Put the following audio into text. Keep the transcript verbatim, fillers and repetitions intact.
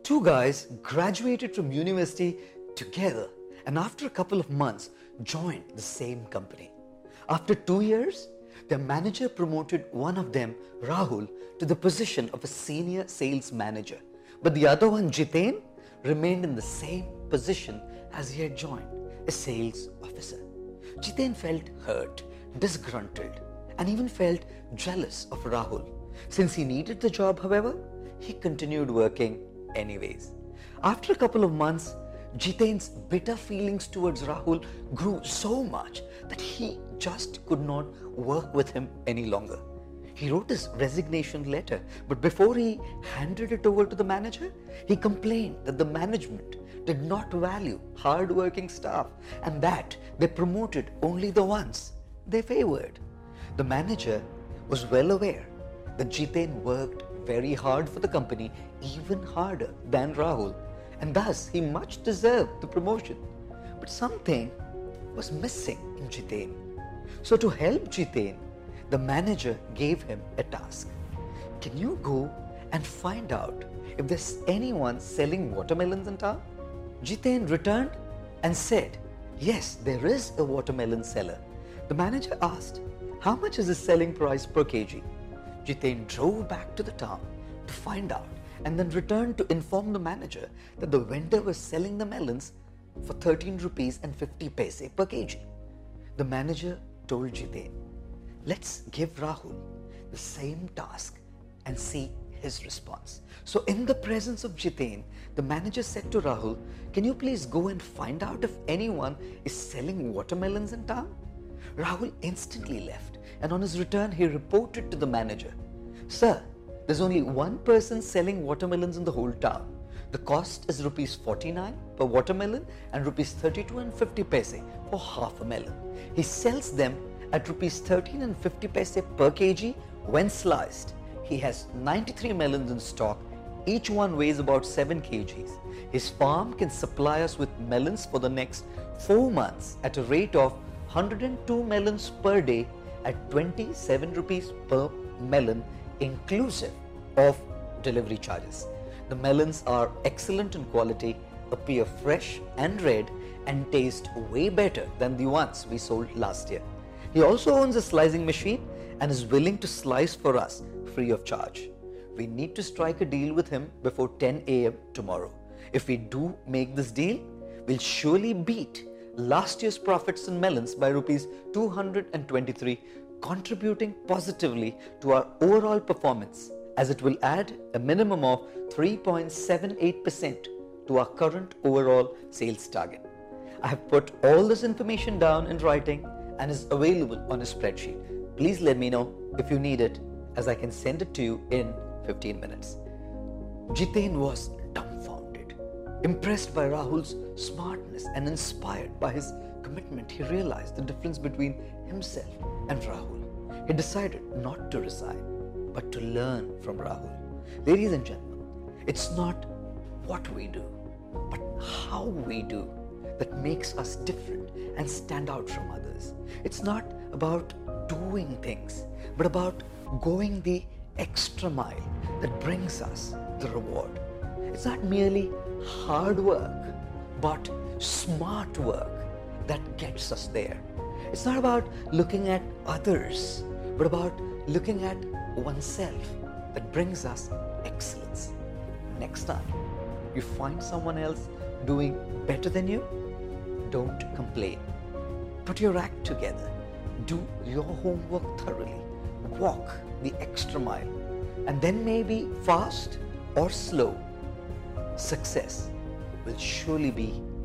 Two guys graduated from university together and after a couple of months joined the same company. After two years, their manager promoted one of them, Rahul, to the position of a senior sales manager. But the other one, Jiten, remained in the same position as he had joined, a sales officer. Jiten felt hurt, disgruntled, and even felt jealous of Rahul. Since he needed the job, however, he continued working anyways. After a couple of months, Jiten's bitter feelings towards Rahul grew so much that he just could not work with him any longer. He wrote his resignation letter, but before he handed it over to the manager, he complained that the management did not value hard-working staff and that they promoted only the ones they favored. The manager was well aware that Jiten worked very hard for the company, even harder than Rahul, and thus he much deserved the promotion. But something was missing in Jiten. So to help Jiten, the manager gave him a task. Can you go and find out if there's anyone selling watermelons in town? Jiten returned and said, yes, there is a watermelon seller. The manager asked, how much is the selling price per kg? Jiten drove back to the town to find out and then returned to inform the manager that the vendor was selling the melons for thirteen rupees and fifty paise per kg. The manager told Jiten, let's give Rahul the same task and see his response. So in the presence of Jiten, the manager said to Rahul, can you please go and find out if anyone is selling watermelons in town? Rahul instantly left, and on his return he reported to the manager, sir, there's only one person selling watermelons in the whole town. The cost is rupees forty-nine per watermelon and rupees thirty-two and fifty paise for half a melon. He sells them at rupees thirteen and fifty paise per kg when sliced. He has ninety-three melons in stock. Each one weighs about seven kilograms. His farm can supply us with melons for the next four months at a rate of one hundred two melons per day at twenty-seven rupees per melon, inclusive of delivery charges. The melons are excellent in quality, appear fresh and red, and taste way better than the ones we sold last year. He also owns a slicing machine and is willing to slice for us free of charge. We need to strike a deal with him before ten A M tomorrow. If we do make this deal, we'll surely beat last year's profits in melons by rupees two hundred twenty-three, contributing positively to our overall performance, as it will add a minimum of three point seven eight percent to our current overall sales target. I have put all this information down in writing and is available on a spreadsheet. Please let me know if you need it, as I can send it to you in fifteen minutes. Jiten was dumbfounded. Impressed by Rahul's smartness and inspired by his commitment, he realized the difference between himself and Rahul. He decided not to resign, but to learn from Rahul. Ladies and gentlemen, it's not what we do, but how we do that makes us different and stand out from others. It's not about doing things, but about going the extra mile that brings us the reward. It's not merely hard work, but smart work that gets us there. It's not about looking at others, but about looking at oneself that brings us excellence. Next time you find someone else doing better than you, don't complain. Put your act together. Do your homework thoroughly. Walk the extra mile. And then maybe fast or slow, success will surely be